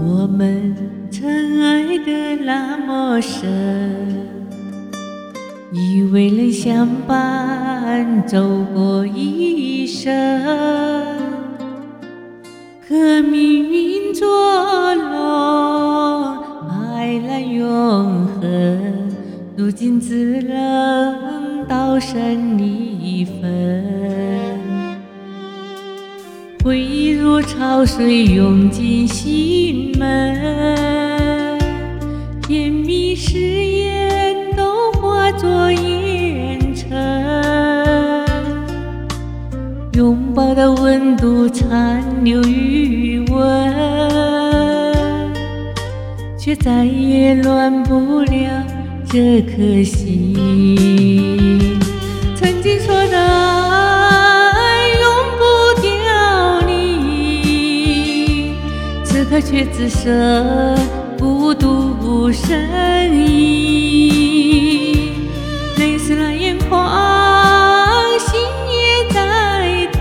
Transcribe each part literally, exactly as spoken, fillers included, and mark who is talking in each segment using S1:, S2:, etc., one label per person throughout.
S1: 我们曾爱得那么深，以为能相伴走过一生，可命运捉弄，爱难永恒，如今只能道声离分。回忆如潮水涌进心门，甜蜜誓言都化作烟尘，拥抱的温度残留余温，却再也暖不了这颗心。曾经说的爱永不掉离，此刻却只剩孤独身影。泪湿了眼眶，心也在疼，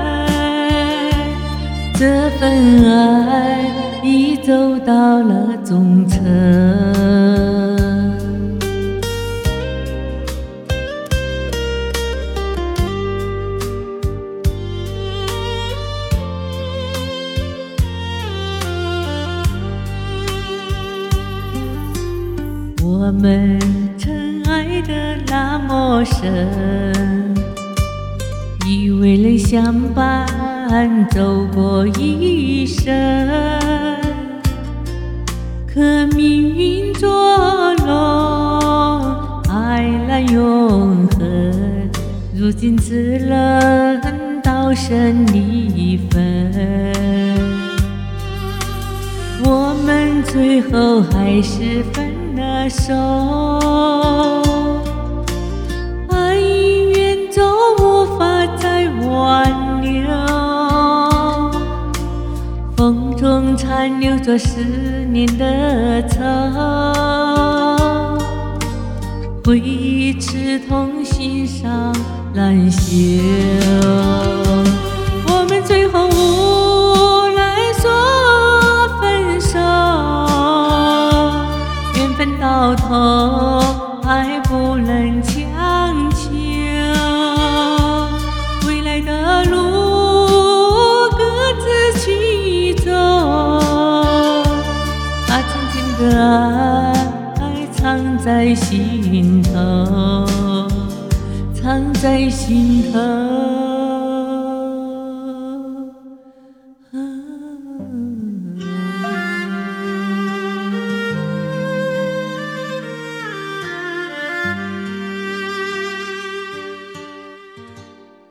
S1: 这份爱已走到了终层。我们曾爱得那么深，以为能相伴走过一生，可命运捉弄，爱难永恒，如今只能道声离分。我们最后还是分了手，爱已远走，无法再挽留，风中残留着思念的愁，回忆刺痛心上难休。我们最后无奈说分手，缘分到头还不能强求，未来的路各自去走，把曾经的爱藏在心头，藏在心头。